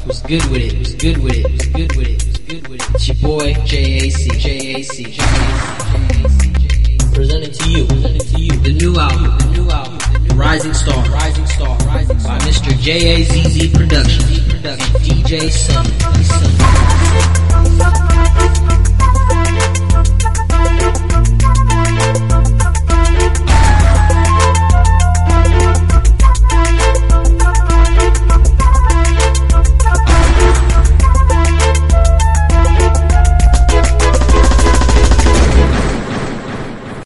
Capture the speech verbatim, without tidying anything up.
Who's good with it? Who's good with it? Who's good with it? Who's good with it? It's your boy J A C. J A C. J A C. Presenting to you. Presenting to you. The new album. The new album. The new Rising Star. Rising Star. Rising Star. By Mister J A Z Z Productions. And D J Sunny.